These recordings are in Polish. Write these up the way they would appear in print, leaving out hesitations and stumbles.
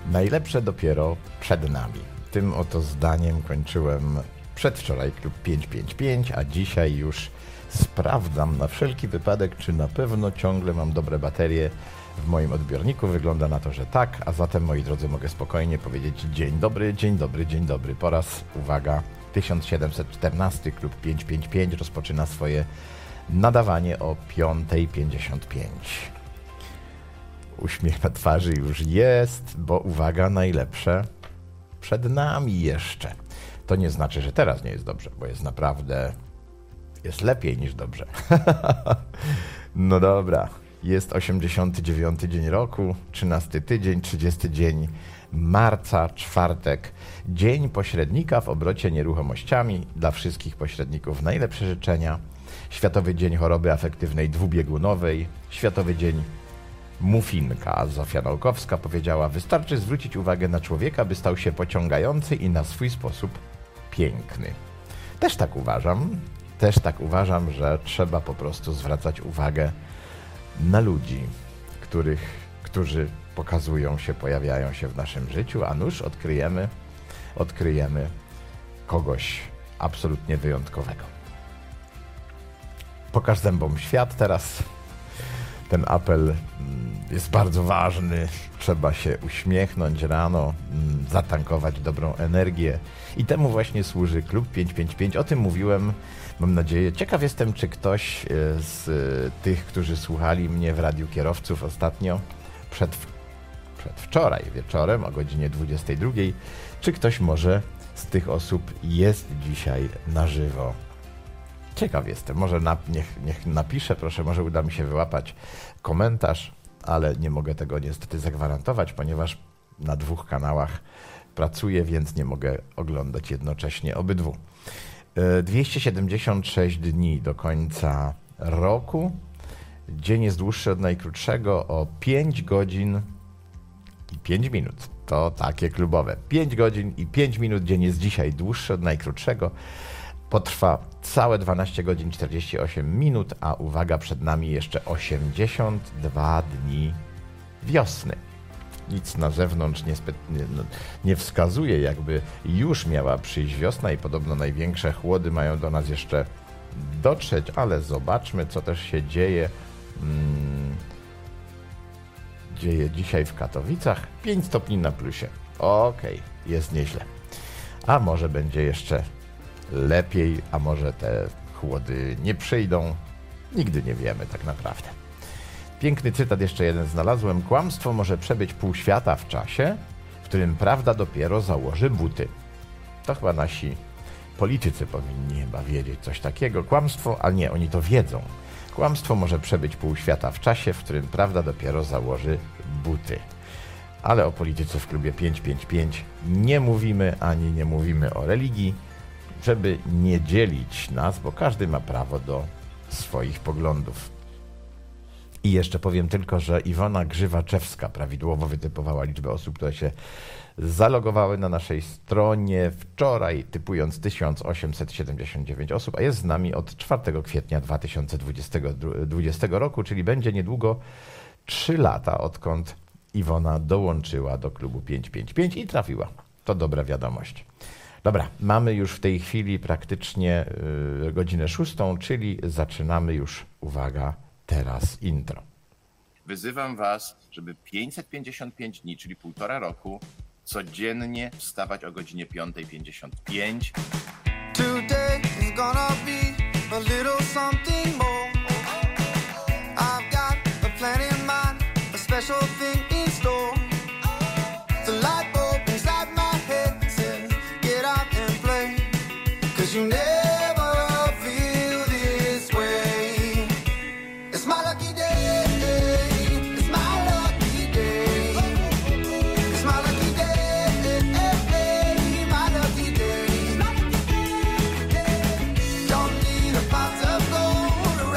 Najlepsze dopiero przed nami. Tym oto zdaniem kończyłem przedwczoraj klub 555, a dzisiaj już sprawdzam na wszelki wypadek, czy na pewno ciągle mam dobre baterie w moim odbiorniku. Wygląda na to, że tak, a zatem, moi drodzy, mogę spokojnie powiedzieć dzień dobry, dzień dobry, dzień dobry. Po raz, uwaga, 1714 klub 555 rozpoczyna swoje nadawanie o 5:55. Uśmiech na twarzy już jest, bo uwaga, najlepsze przed nami jeszcze. To nie znaczy, że teraz nie jest dobrze, bo jest naprawdę, jest lepiej niż dobrze. No dobra, jest 89 dzień roku, 13 tydzień, 30 dzień marca, czwartek, dzień pośrednika w obrocie nieruchomościami. Dla wszystkich pośredników najlepsze życzenia. Światowy Dzień Choroby Afektywnej Dwubiegunowej, Światowy Dzień Muffinka. Zofia Naukowska powiedziała: wystarczy zwrócić uwagę na człowieka, by stał się pociągający i na swój sposób piękny. Też tak uważam, że trzeba po prostu zwracać uwagę na ludzi, którzy pokazują się, pojawiają się w naszym życiu, a nuż odkryjemy kogoś absolutnie wyjątkowego. Pokaż zębom świat teraz. Ten apel jest bardzo ważny. Trzeba się uśmiechnąć rano, zatankować dobrą energię. I temu właśnie służy klub 555. O tym mówiłem, mam nadzieję. Ciekaw jestem, czy ktoś z tych, którzy słuchali mnie w Radiu Kierowców ostatnio, przedwczoraj wieczorem o godzinie 22, czy ktoś może z tych osób jest dzisiaj na żywo. Ciekaw jestem, może niech napisze, proszę, może uda mi się wyłapać komentarz, ale nie mogę tego niestety zagwarantować, ponieważ na 2 kanałach pracuję, więc nie mogę oglądać jednocześnie obydwu. 276 dni do końca roku. Dzień jest dłuższy od najkrótszego o 5 godzin i 5 minut. To takie klubowe. 5 godzin i 5 minut. Dzień jest dzisiaj dłuższy od najkrótszego. Potrwa całe 12 godzin 48 minut, a uwaga, przed nami jeszcze 82 dni wiosny. Nic na zewnątrz nie wskazuje, jakby już miała przyjść wiosna i podobno największe chłody mają do nas jeszcze dotrzeć, ale zobaczmy, co też się dzieje. Dzieje dzisiaj w Katowicach. 5 stopni na plusie. Okej, jest nieźle. A może będzie jeszcze lepiej, a może te chłody nie przyjdą. Nigdy nie wiemy tak naprawdę. Piękny cytat jeszcze jeden znalazłem. Kłamstwo może przebyć pół świata w czasie, w którym prawda dopiero założy buty. To chyba nasi politycy powinni chyba wiedzieć coś takiego. Kłamstwo, ale nie, oni to wiedzą. Kłamstwo może przebyć pół świata w czasie, w którym prawda dopiero założy buty. Ale o polityce w klubie 555 nie mówimy, ani nie mówimy o religii, żeby nie dzielić nas, bo każdy ma prawo do swoich poglądów. I jeszcze powiem tylko, że Iwona Grzywaczewska prawidłowo wytypowała liczbę osób, które się zalogowały na naszej stronie wczoraj, typując 1879 osób, a jest z nami od 4 kwietnia 2020 roku, czyli będzie niedługo 3 lata, odkąd Iwona dołączyła do klubu 555 i trafiła. To dobra wiadomość. Dobra, mamy już w tej chwili praktycznie godzinę 6, czyli zaczynamy już, uwaga, teraz intro. Wyzywam was, żeby 555 dni, czyli 1,5 roku, codziennie wstawać o godzinie 5:55. Today is gonna be a little something more. I've got a plan in mind, a special thing in store. The light bulb inside my head says, get out and play, 'cause you never feel this way. It's my lucky day, it's my lucky day. It's my lucky day, my lucky day. Don't need a pot of gold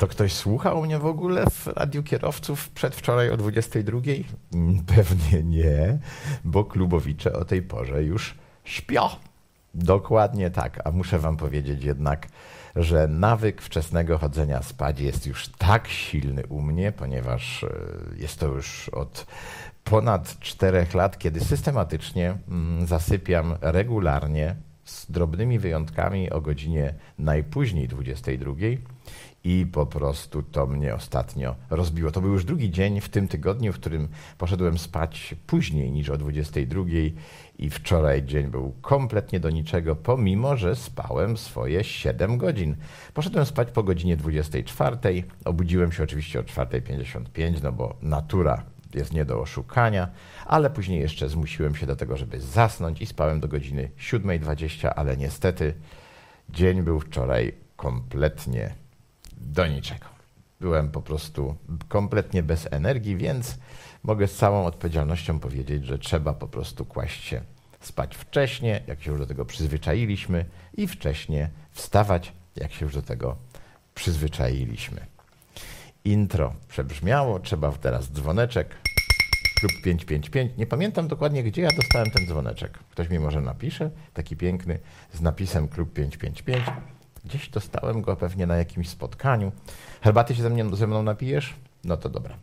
To ktoś słuchał mnie w ogóle w Radiu Kierowców przedwczoraj o 22? Pewnie nie, bo klubowicze o tej porze już śpią. Dokładnie tak, a muszę wam powiedzieć jednak, że nawyk wczesnego chodzenia spać jest już tak silny u mnie, ponieważ jest to już od ponad 4 lat, kiedy systematycznie zasypiam regularnie, z drobnymi wyjątkami o godzinie najpóźniej 22 i po prostu to mnie ostatnio rozbiło. To był już drugi dzień w tym tygodniu, w którym poszedłem spać później niż o 22 i wczoraj dzień był kompletnie do niczego, pomimo że spałem swoje 7 godzin. Poszedłem spać po godzinie 24, obudziłem się oczywiście o 4:55, no bo natura jest nie do oszukania, ale później jeszcze zmusiłem się do tego, żeby zasnąć i spałem do godziny 7:20, ale niestety dzień był wczoraj kompletnie do niczego. Byłem po prostu kompletnie bez energii, więc mogę z całą odpowiedzialnością powiedzieć, że trzeba po prostu kłaść się spać wcześnie, jak się już do tego przyzwyczailiśmy, i wcześnie wstawać, jak się już do tego przyzwyczailiśmy. Intro przebrzmiało, trzeba teraz dzwoneczek. Klub 555. Nie pamiętam dokładnie, gdzie ja dostałem ten dzwoneczek. Ktoś mi może napisze, taki piękny, z napisem Klub 555. Gdzieś dostałem go pewnie na jakimś spotkaniu. Herbaty się ze mną napijesz? No to dobra.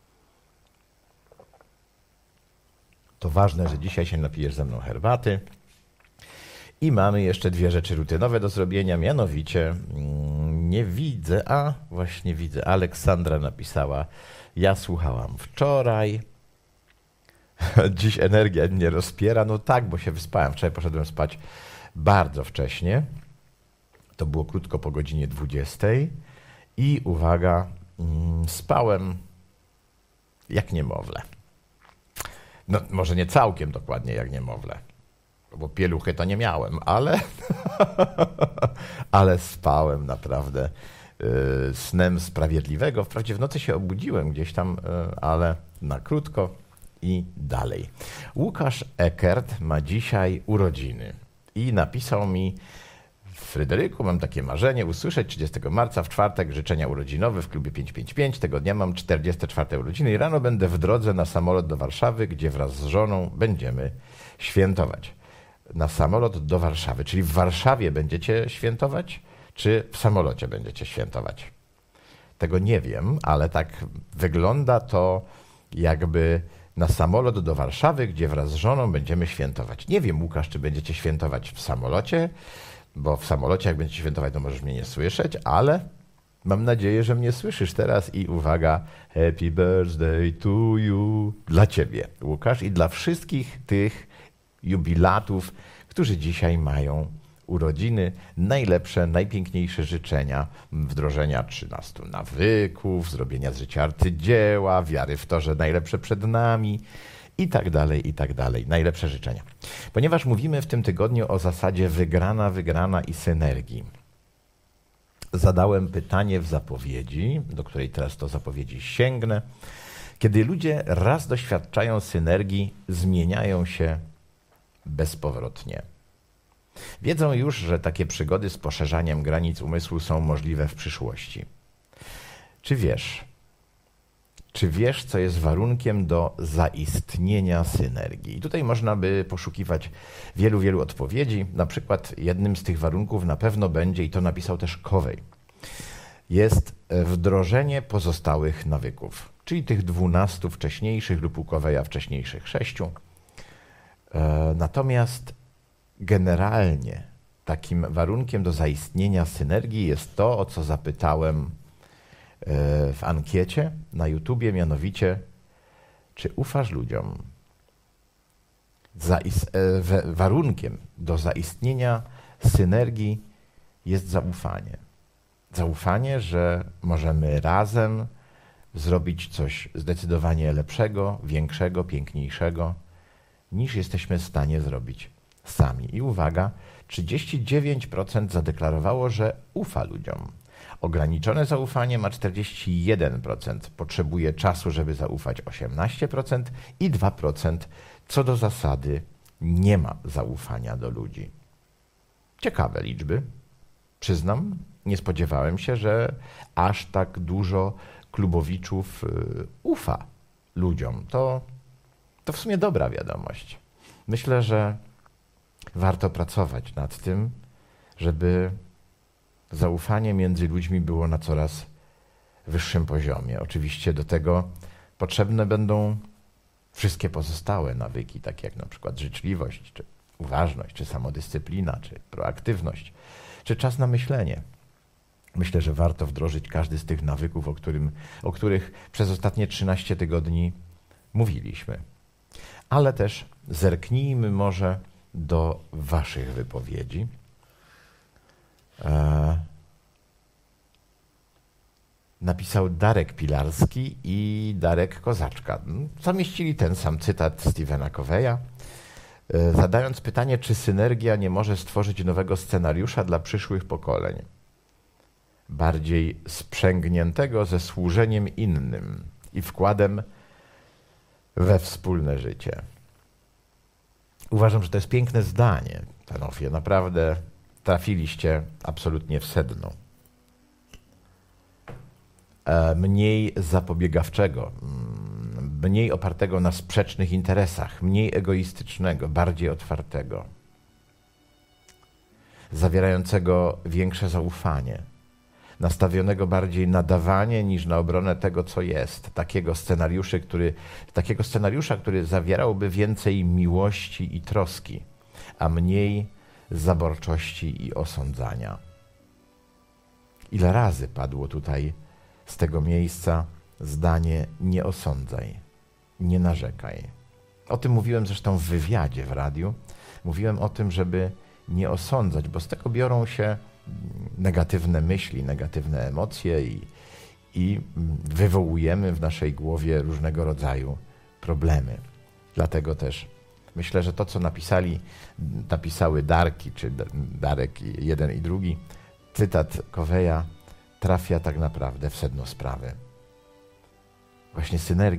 To ważne, że dzisiaj się napijesz ze mną herbaty. I mamy jeszcze 2 rzeczy rutynowe do zrobienia, mianowicie nie widzę, a właśnie widzę, Aleksandra napisała, ja słuchałam wczoraj, dziś energia mnie rozpiera, no tak, bo się wyspałem, wczoraj poszedłem spać bardzo wcześnie, to było krótko po godzinie 20 i uwaga, spałem jak niemowlę. No może nie całkiem dokładnie jak niemowlę, bo pieluchy to nie miałem, ale spałem naprawdę snem sprawiedliwego. Wprawdzie w nocy się obudziłem gdzieś tam, ale na krótko i dalej. Łukasz Eckert ma dzisiaj urodziny i napisał mi: Fryderyku, mam takie marzenie usłyszeć 30 marca w czwartek życzenia urodzinowe w klubie 555. Tego dnia mam 44 urodziny i rano będę w drodze na samolot do Warszawy, gdzie wraz z żoną będziemy świętować. Na samolot do Warszawy, czyli w Warszawie będziecie świętować, czy w samolocie będziecie świętować? Tego nie wiem, ale tak wygląda to, jakby na samolot do Warszawy, gdzie wraz z żoną będziemy świętować. Nie wiem, Łukasz, czy będziecie świętować w samolocie, bo w samolocie jak będziecie świętować, to możesz mnie nie słyszeć, ale mam nadzieję, że mnie słyszysz teraz i uwaga, happy birthday to you dla ciebie, Łukasz, i dla wszystkich tych jubilatów, którzy dzisiaj mają urodziny. Najlepsze, najpiękniejsze życzenia wdrożenia 13 nawyków, zrobienia z życia arcydzieła, wiary w to, że najlepsze przed nami i tak dalej, i tak dalej. Najlepsze życzenia. Ponieważ mówimy w tym tygodniu o zasadzie wygrana i synergii, zadałem pytanie w zapowiedzi, do której teraz to zapowiedzi sięgnę. Kiedy ludzie raz doświadczają synergii, zmieniają się bezpowrotnie. Wiedzą już, że takie przygody z poszerzaniem granic umysłu są możliwe w przyszłości. Czy wiesz, co jest warunkiem do zaistnienia synergii? I tutaj można by poszukiwać wielu odpowiedzi. Na przykład jednym z tych warunków na pewno będzie, i to napisał też Covey, jest wdrożenie pozostałych nawyków, czyli tych 12 wcześniejszych lub u Coveya wcześniejszych 6. Natomiast generalnie takim warunkiem do zaistnienia synergii jest to, o co zapytałem w ankiecie na YouTubie, mianowicie, czy ufasz ludziom? Warunkiem do zaistnienia synergii jest zaufanie. Zaufanie, że możemy razem zrobić coś zdecydowanie lepszego, większego, piękniejszego, niż jesteśmy w stanie zrobić sami. I uwaga, 39% zadeklarowało, że ufa ludziom. Ograniczone zaufanie ma 41%, potrzebuje czasu, żeby zaufać 18% i 2% co do zasady nie ma zaufania do ludzi. Ciekawe liczby, przyznam, nie spodziewałem się, że aż tak dużo klubowiczów ufa ludziom. To w sumie dobra wiadomość. Myślę, że warto pracować nad tym, żeby zaufanie między ludźmi było na coraz wyższym poziomie. Oczywiście do tego potrzebne będą wszystkie pozostałe nawyki, takie jak na przykład życzliwość, czy uważność, czy samodyscyplina, czy proaktywność, czy czas na myślenie. Myślę, że warto wdrożyć każdy z tych nawyków, o których przez ostatnie 13 tygodni mówiliśmy. Ale też zerknijmy może do waszych wypowiedzi. Napisał Darek Pilarski i Darek Kozaczka. Zamieścili ten sam cytat Stephena Coveya, zadając pytanie, czy synergia nie może stworzyć nowego scenariusza dla przyszłych pokoleń, bardziej sprzęgniętego ze służeniem innym i wkładem we wspólne życie. Uważam, że to jest piękne zdanie, panowie. Naprawdę trafiliście absolutnie w sedno. Mniej zapobiegawczego, mniej opartego na sprzecznych interesach, mniej egoistycznego, bardziej otwartego, zawierającego większe zaufanie, nastawionego bardziej na dawanie niż na obronę tego, co jest. Takiego scenariusza, który zawierałby więcej miłości i troski, a mniej zaborczości i osądzania. Ile razy padło tutaj z tego miejsca zdanie: nie osądzaj, nie narzekaj. O tym mówiłem zresztą w wywiadzie w radiu. Mówiłem o tym, żeby nie osądzać, bo z tego biorą się negatywne myśli, negatywne emocje i wywołujemy w naszej głowie różnego rodzaju problemy. Dlatego też myślę, że to, co napisały Darki, czy Darek jeden i drugi, cytat Coveya trafia tak naprawdę w sedno sprawy. Właśnie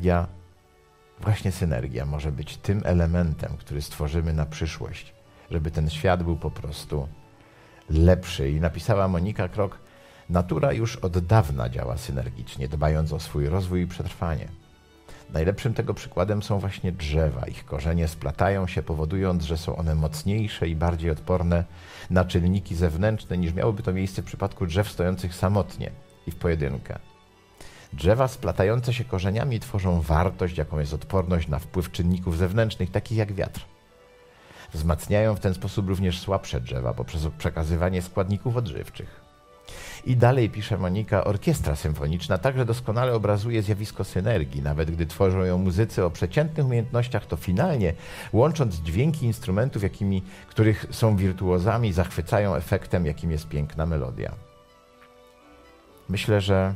synergia może być tym elementem, który stworzymy na przyszłość, żeby ten świat był po prostu lepszy. I napisała Monika Krok: natura już od dawna działa synergicznie, dbając o swój rozwój i przetrwanie. Najlepszym tego przykładem są właśnie drzewa. Ich korzenie splatają się, powodując, że są one mocniejsze i bardziej odporne na czynniki zewnętrzne, niż miałoby to miejsce w przypadku drzew stojących samotnie i w pojedynkę. Drzewa splatające się korzeniami tworzą wartość, jaką jest odporność na wpływ czynników zewnętrznych, takich jak wiatr. Wzmacniają w ten sposób również słabsze drzewa poprzez przekazywanie składników odżywczych. I dalej, pisze Monika, orkiestra symfoniczna także doskonale obrazuje zjawisko synergii. Nawet gdy tworzą ją muzycy o przeciętnych umiejętnościach, to finalnie, łącząc dźwięki instrumentów, których są wirtuozami, zachwycają efektem, jakim jest piękna melodia. Myślę, że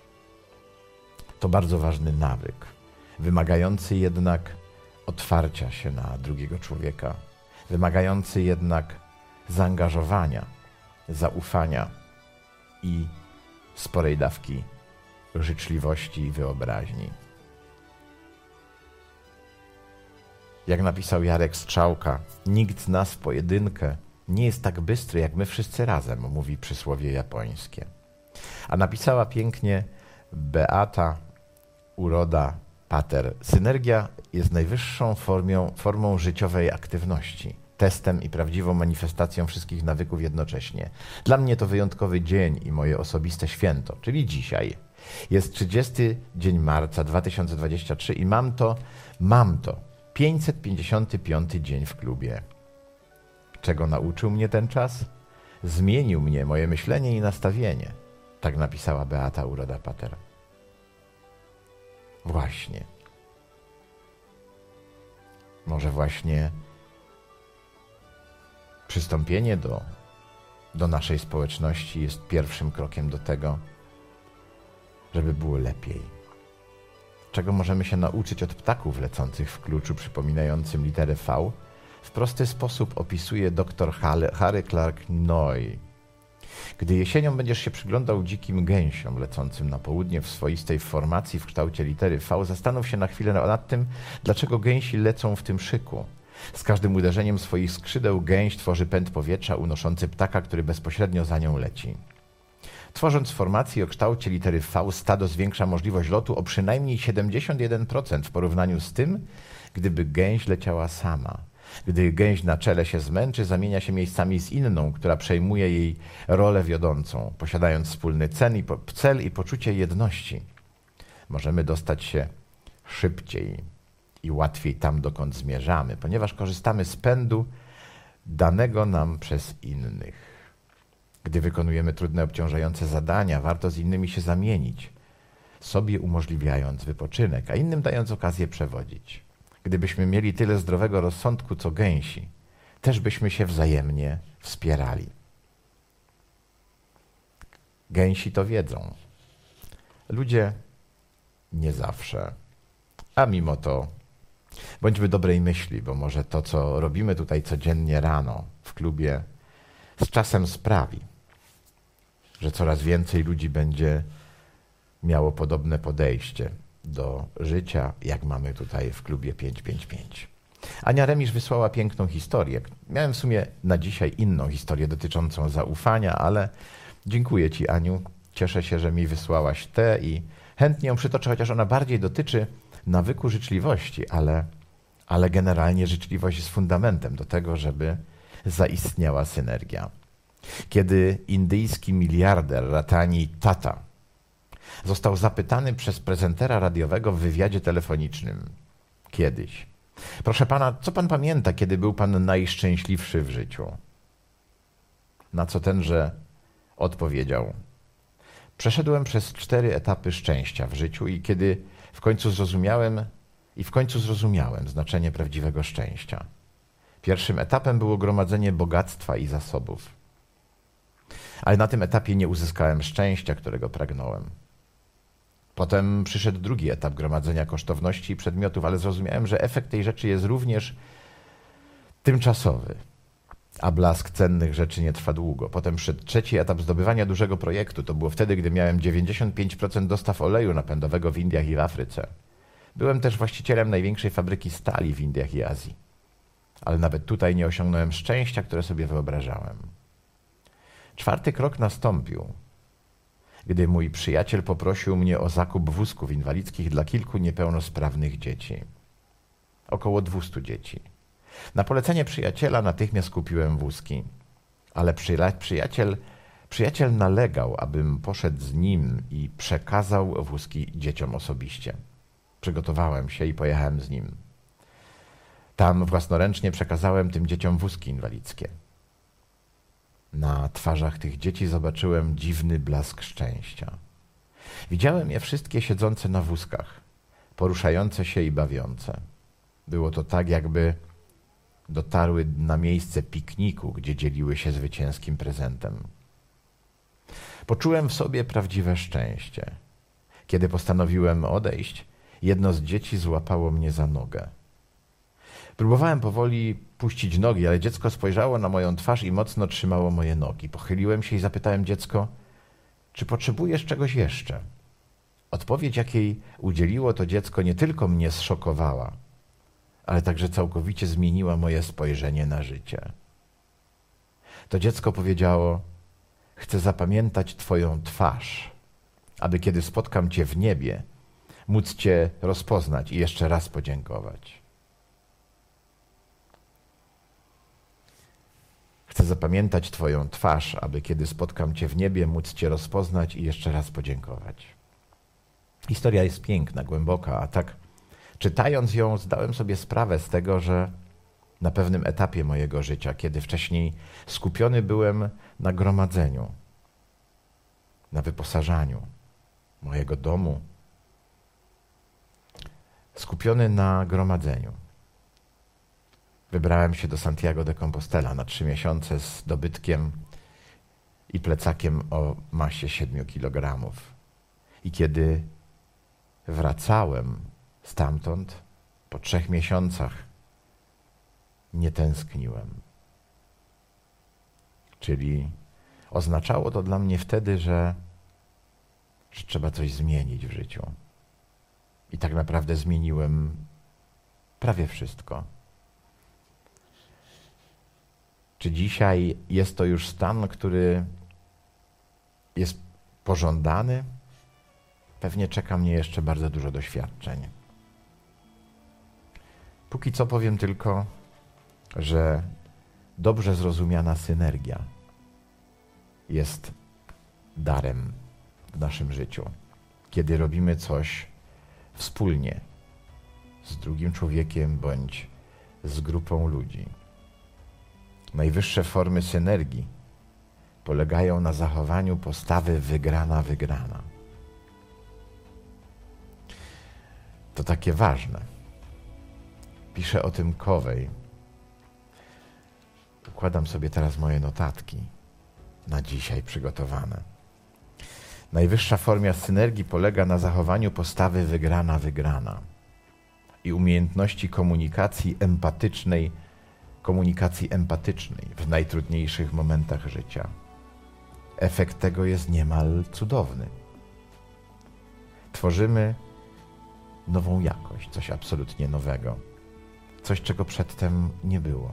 to bardzo ważny nawyk, wymagający jednak otwarcia się na drugiego człowieka, wymagający jednak zaangażowania, zaufania i sporej dawki życzliwości i wyobraźni. Jak napisał Jarek Strzałka, nikt z nas w pojedynkę nie jest tak bystry, jak my wszyscy razem, mówi przysłowie japońskie. A napisała pięknie Beata Uroda Pater: synergia jest najwyższą formą życiowej aktywności, testem i prawdziwą manifestacją wszystkich nawyków jednocześnie. Dla mnie to wyjątkowy dzień i moje osobiste święto, czyli dzisiaj. Jest 30 dzień marca 2023 i mam to 555 dzień w klubie. Czego nauczył mnie ten czas? Zmienił mnie, moje myślenie i nastawienie. Tak napisała Beata Uroda Pater. Właśnie. Może właśnie przystąpienie do naszej społeczności jest pierwszym krokiem do tego, żeby było lepiej. Czego możemy się nauczyć od ptaków lecących w kluczu przypominającym literę V, w prosty sposób opisuje dr Harry Clark Noy. Gdy jesienią będziesz się przyglądał dzikim gęsiom lecącym na południe w swoistej formacji w kształcie litery V, zastanów się na chwilę nad tym, dlaczego gęsi lecą w tym szyku. Z każdym uderzeniem swoich skrzydeł gęś tworzy pęd powietrza unoszący ptaka, który bezpośrednio za nią leci. Tworząc formację o kształcie litery V, stado zwiększa możliwość lotu o przynajmniej 71% w porównaniu z tym, gdyby gęś leciała sama. Gdy gęś na czele się zmęczy, zamienia się miejscami z inną, która przejmuje jej rolę wiodącą, posiadając wspólny cel i poczucie jedności. Możemy dostać się szybciej i łatwiej tam, dokąd zmierzamy, ponieważ korzystamy z pędu danego nam przez innych. Gdy wykonujemy trudne, obciążające zadania, warto z innymi się zamienić, sobie umożliwiając wypoczynek, a innym dając okazję przewodzić. Gdybyśmy mieli tyle zdrowego rozsądku, co gęsi, też byśmy się wzajemnie wspierali. Gęsi to wiedzą. Ludzie nie zawsze. A mimo to bądźmy dobrej myśli, bo może to, co robimy tutaj codziennie rano w klubie, z czasem sprawi, że coraz więcej ludzi będzie miało podobne podejście do życia, jak mamy tutaj w klubie 555. Ania Remisz wysłała piękną historię. Miałem w sumie na dzisiaj inną historię dotyczącą zaufania, ale dziękuję Ci, Aniu. Cieszę się, że mi wysłałaś tę i chętnie ją przytoczę, chociaż ona bardziej dotyczy nawyku życzliwości, ale generalnie życzliwość jest fundamentem do tego, żeby zaistniała synergia. Kiedy indyjski miliarder Ratani Tata został zapytany przez prezentera radiowego w wywiadzie telefonicznym kiedyś: proszę pana, co pan pamięta, kiedy był pan najszczęśliwszy w życiu? Na co tenże odpowiedział: przeszedłem przez 4 etapy szczęścia w życiu i w końcu zrozumiałem znaczenie prawdziwego szczęścia. Pierwszym etapem było gromadzenie bogactwa i zasobów. Ale na tym etapie nie uzyskałem szczęścia, którego pragnąłem. Potem przyszedł drugi etap gromadzenia kosztowności i przedmiotów, ale zrozumiałem, że efekt tej rzeczy jest również tymczasowy, a blask cennych rzeczy nie trwa długo. Potem przyszedł trzeci etap zdobywania dużego projektu. To było wtedy, gdy miałem 95% dostaw oleju napędowego w Indiach i w Afryce. Byłem też właścicielem największej fabryki stali w Indiach i Azji. Ale nawet tutaj nie osiągnąłem szczęścia, które sobie wyobrażałem. 4. krok nastąpił, gdy mój przyjaciel poprosił mnie o zakup wózków inwalidzkich dla kilku niepełnosprawnych dzieci. Około 200 dzieci. Na polecenie przyjaciela natychmiast kupiłem wózki, ale przyjaciel nalegał, abym poszedł z nim i przekazał wózki dzieciom osobiście. Przygotowałem się i pojechałem z nim. Tam własnoręcznie przekazałem tym dzieciom wózki inwalidzkie. Na twarzach tych dzieci zobaczyłem dziwny blask szczęścia. Widziałem je wszystkie siedzące na wózkach, poruszające się i bawiące. Było to tak, jakby dotarły na miejsce pikniku, gdzie dzieliły się zwycięskim prezentem. Poczułem w sobie prawdziwe szczęście. Kiedy postanowiłem odejść, jedno z dzieci złapało mnie za nogę. Próbowałem powoli puścić nogi, ale dziecko spojrzało na moją twarz i mocno trzymało moje nogi. Pochyliłem się i zapytałem dziecko: czy potrzebujesz czegoś jeszcze? Odpowiedź, jakiej udzieliło to dziecko, nie tylko mnie zszokowała, ale także całkowicie zmieniła moje spojrzenie na życie. To dziecko powiedziało: chcę zapamiętać Twoją twarz, aby kiedy spotkam Cię w niebie, móc Cię rozpoznać i jeszcze raz podziękować. Chcę zapamiętać Twoją twarz, aby kiedy spotkam Cię w niebie, móc Cię rozpoznać i jeszcze raz podziękować. Historia jest piękna, głęboka, a tak czytając ją zdałem sobie sprawę z tego, że na pewnym etapie mojego życia, kiedy wcześniej skupiony byłem na gromadzeniu, na wyposażaniu mojego domu, skupiony na gromadzeniu, wybrałem się do Santiago de Compostela na 3 miesiące z dobytkiem i plecakiem o masie 7 kg. I kiedy wracałem stamtąd, po 3 miesiącach nie tęskniłem. Czyli oznaczało to dla mnie wtedy, że trzeba coś zmienić w życiu. I tak naprawdę zmieniłem prawie wszystko. Czy dzisiaj jest to już stan, który jest pożądany, pewnie czeka mnie jeszcze bardzo dużo doświadczeń. Póki co powiem tylko, że dobrze zrozumiana synergia jest darem w naszym życiu. Kiedy robimy coś wspólnie z drugim człowiekiem bądź z grupą ludzi. Najwyższe formy synergii polegają na zachowaniu postawy wygrana-wygrana. To takie ważne. Pisze o tym Covey. Układam sobie teraz moje notatki na dzisiaj przygotowane. Najwyższa forma synergii polega na zachowaniu postawy wygrana-wygrana i umiejętności komunikacji empatycznej w najtrudniejszych momentach życia. Efekt tego jest niemal cudowny. Tworzymy nową jakość, coś absolutnie nowego. Coś, czego przedtem nie było.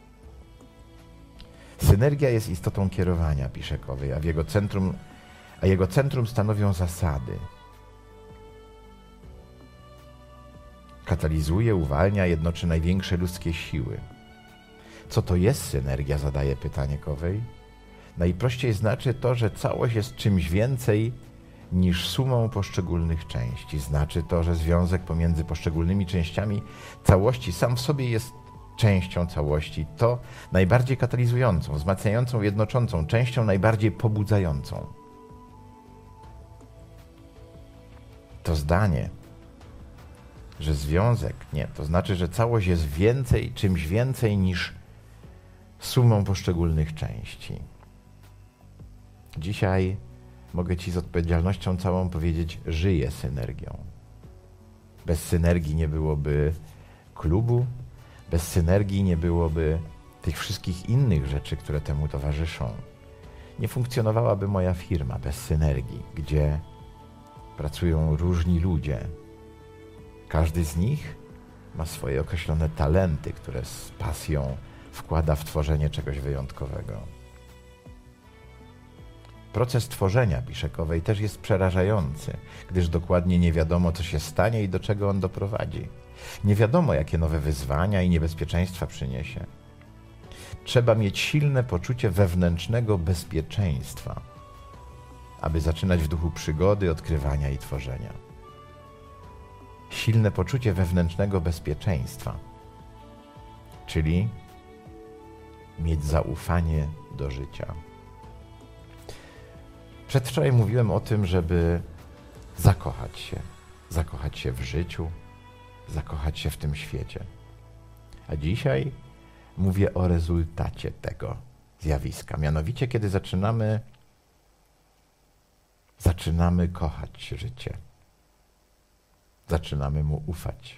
Synergia jest istotą kierowania, pisze Covey, a jego centrum stanowią zasady. Katalizuje, uwalnia, jednoczy największe ludzkie siły. Co to jest synergia, zadaje pytanie Covey. Najprościej znaczy to, że całość jest czymś więcej niż sumą poszczególnych części. Znaczy to, że związek pomiędzy poszczególnymi częściami całości sam w sobie jest częścią całości. To najbardziej katalizującą, wzmacniającą, jednoczącą, częścią najbardziej pobudzającą. To zdanie, że związek, to znaczy, że całość jest czymś więcej niż sumą poszczególnych części. Dzisiaj mogę Ci z odpowiedzialnością całą powiedzieć, żyję synergią. Bez synergii nie byłoby klubu, bez synergii nie byłoby tych wszystkich innych rzeczy, które temu towarzyszą. Nie funkcjonowałaby moja firma bez synergii, gdzie pracują różni ludzie. Każdy z nich ma swoje określone talenty, które z pasją wkłada w tworzenie czegoś wyjątkowego. Proces tworzenia, pisze Covey, też jest przerażający, gdyż dokładnie nie wiadomo, co się stanie i do czego on doprowadzi. Nie wiadomo, jakie nowe wyzwania i niebezpieczeństwa przyniesie. Trzeba mieć silne poczucie wewnętrznego bezpieczeństwa, aby zaczynać w duchu przygody, odkrywania i tworzenia. Silne poczucie wewnętrznego bezpieczeństwa, czyli mieć zaufanie do życia. Przedwczoraj mówiłem o tym, żeby zakochać się w życiu, zakochać się w tym świecie. A dzisiaj mówię o rezultacie tego zjawiska. Mianowicie, kiedy zaczynamy kochać życie. Zaczynamy mu ufać.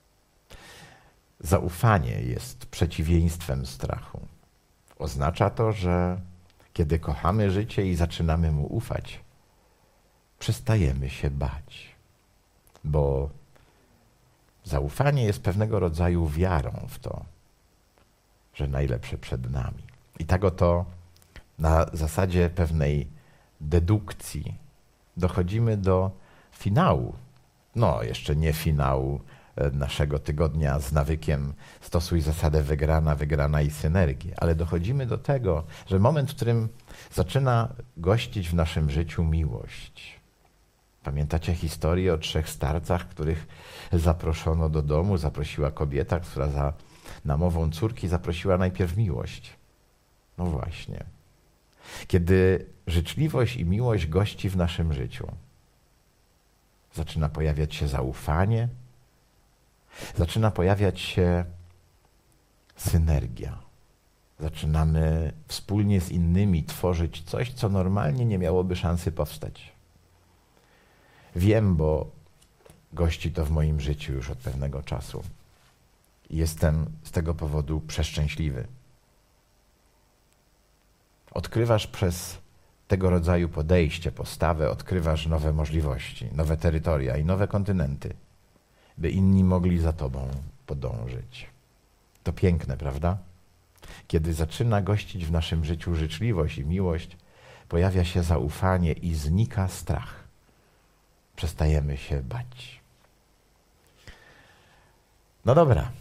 Zaufanie jest przeciwieństwem strachu. Oznacza to, że kiedy kochamy życie i zaczynamy mu ufać, przestajemy się bać, bo zaufanie jest pewnego rodzaju wiarą w to, że najlepsze przed nami. I tak oto na zasadzie pewnej dedukcji dochodzimy do finału. Jeszcze nie finału naszego tygodnia z nawykiem stosuj zasadę wygrana i synergię, ale dochodzimy do tego, że moment, w którym zaczyna gościć w naszym życiu miłość. Pamiętacie historię o 3 starcach, których zaproszono do domu, zaprosiła kobieta, która za namową córki zaprosiła najpierw miłość. No właśnie. Kiedy życzliwość i miłość gości w naszym życiu, zaczyna pojawiać się zaufanie, zaczyna pojawiać się synergia. Zaczynamy wspólnie z innymi tworzyć coś, co normalnie nie miałoby szansy powstać. Wiem, bo gości to w moim życiu już od pewnego czasu. Jestem z tego powodu przeszczęśliwy. Odkrywasz przez tego rodzaju podejście, postawę, odkrywasz nowe możliwości, nowe terytoria i nowe kontynenty, by inni mogli za tobą podążyć. To piękne, prawda? Kiedy zaczyna gościć w naszym życiu życzliwość i miłość, pojawia się zaufanie i znika strach. Przestajemy się bać. No dobra.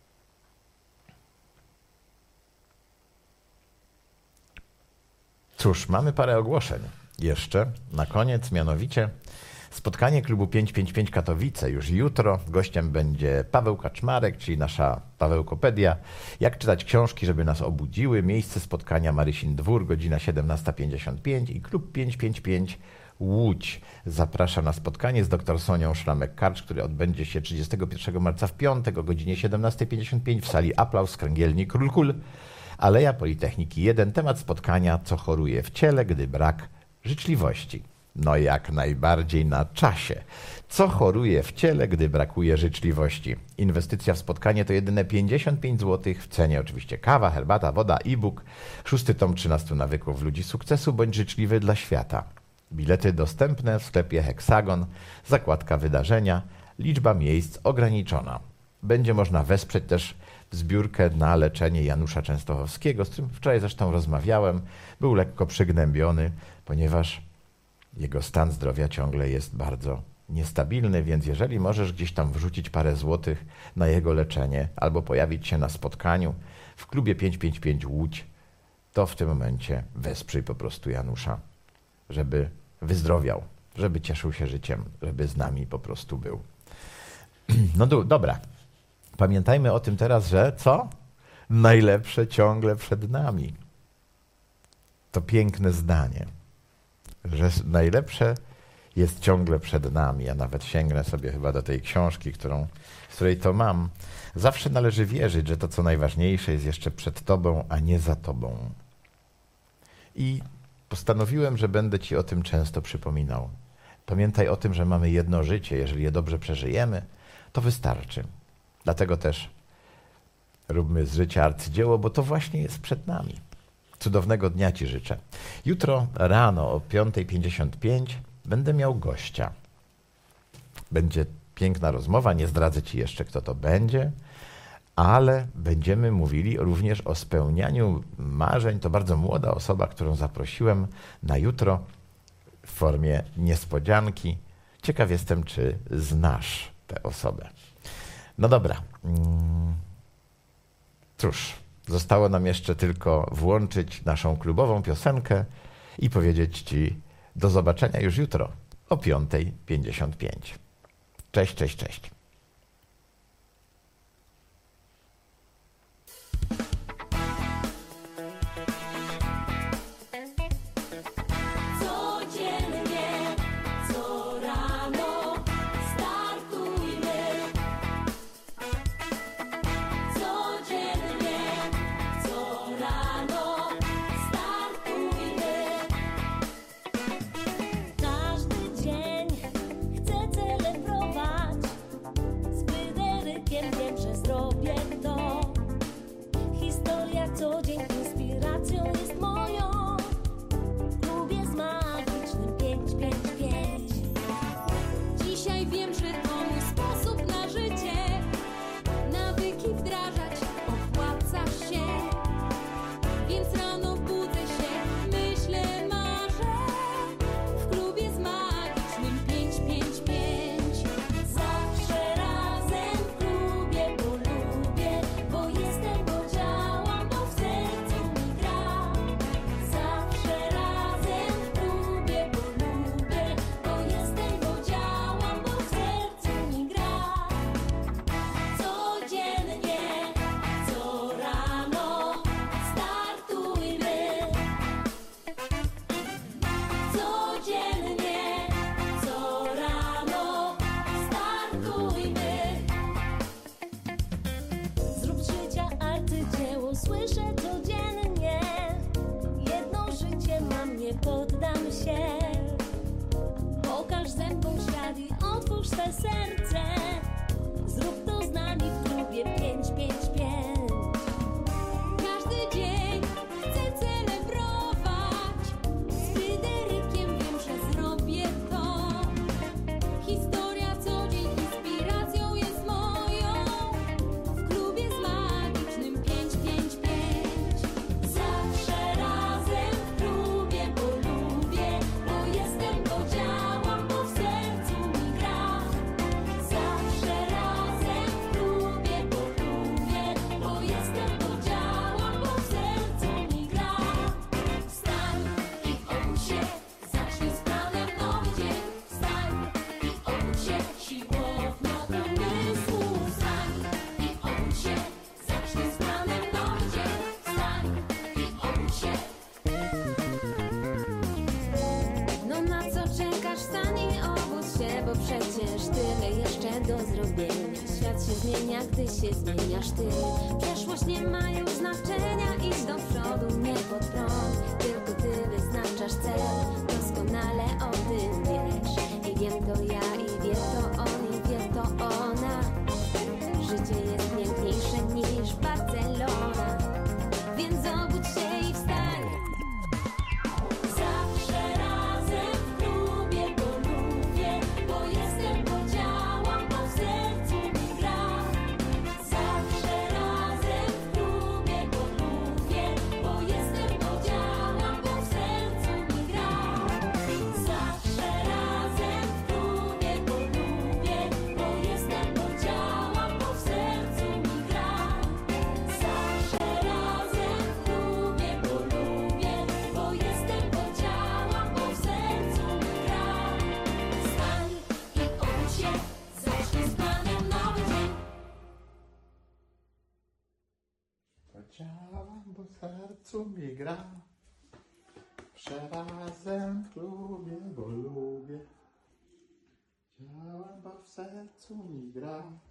Cóż, mamy parę ogłoszeń jeszcze na koniec, mianowicie spotkanie klubu 555 Katowice już jutro. Gościem będzie Paweł Kaczmarek, czyli nasza Pawełkopedia. Jak czytać książki, żeby nas obudziły. Miejsce spotkania Marysin Dwór, godzina 17:55 i klub 555 Łódź zaprasza na spotkanie z dr Sonią Szlamek-Karcz, które odbędzie się 31 marca w piątek o godzinie 17:55 w sali Aplauz, Kręgielni Król Kul, Aleja Politechniki 1. Temat spotkania: co choruje w ciele, gdy brak życzliwości. No jak najbardziej na czasie. Co choruje w ciele, gdy brakuje życzliwości? Inwestycja w spotkanie to jedyne 55 zł, w cenie oczywiście kawa, herbata, woda, e-book, 6. tom 13 nawyków ludzi sukcesu bądź życzliwy dla świata. Bilety dostępne w sklepie Heksagon, zakładka wydarzenia, liczba miejsc ograniczona. Będzie można wesprzeć też zbiórkę na leczenie Janusza Częstochowskiego, z którym wczoraj zresztą rozmawiałem. Był lekko przygnębiony, ponieważ jego stan zdrowia ciągle jest bardzo niestabilny, więc jeżeli możesz gdzieś tam wrzucić parę złotych na jego leczenie albo pojawić się na spotkaniu w klubie 555 Łódź, to w tym momencie wesprzyj po prostu Janusza, żeby wyzdrowiał, żeby cieszył się życiem, żeby z nami po prostu był. No dobra. Pamiętajmy o tym teraz, że co? Najlepsze ciągle przed nami. To piękne zdanie, że najlepsze jest ciągle przed nami. Ja nawet sięgnę sobie chyba do tej książki, z której to mam. Zawsze należy wierzyć, że to, co najważniejsze, jest jeszcze przed tobą, a nie za tobą. I postanowiłem, że będę ci o tym często przypominał. Pamiętaj o tym, że mamy jedno życie. Jeżeli je dobrze przeżyjemy, to wystarczy. Dlatego też róbmy z życia arcydzieło, bo to właśnie jest przed nami. Cudownego dnia ci życzę. Jutro rano o 5:55 będę miał gościa. Będzie piękna rozmowa, nie zdradzę ci jeszcze, kto to będzie, ale będziemy mówili również o spełnianiu marzeń. To bardzo młoda osoba, którą zaprosiłem na jutro w formie niespodzianki. Ciekaw jestem, czy znasz tę osobę. No dobra. Cóż, zostało nam jeszcze tylko włączyć naszą klubową piosenkę i powiedzieć ci do zobaczenia już jutro o 5:55. Cześć, cześć, cześć. Zawsze razem w klubie, bo lubię do zrobienia. Świat się zmienia, gdy się zmieniasz ty. Przeszłość nie ma już znaczenia. Idź do przodu, nie pod prąd. Tylko ty wyznaczasz cel. Doskonale o tym wiesz. I wiem to ja, i wie to on, i wie to ona. Życie jest piękniejsze niż Barcelona. Więc obudź się i wstań. Zawsze razem w klubie, bo lubię, bo jestem, bo działam, bo w sercu mi gra. Zawsze razem w klubie, bo lubię, bo jestem, bo działam, bo w sercu mi gra. Zawsze razem w klubie, bo lubię, bo jestem, bo działam, bo w sercu mi gra. Zawsze razem w klubie, bo lubię, bo jestem, bo działam, bo w sercu mi gra. Wstań i obudź się, zacznij z planem nowy dzień. Działam, bo w sercu mi gra. Przerazem w klubie, bo lubię. Działam, bo w sercu mi gra.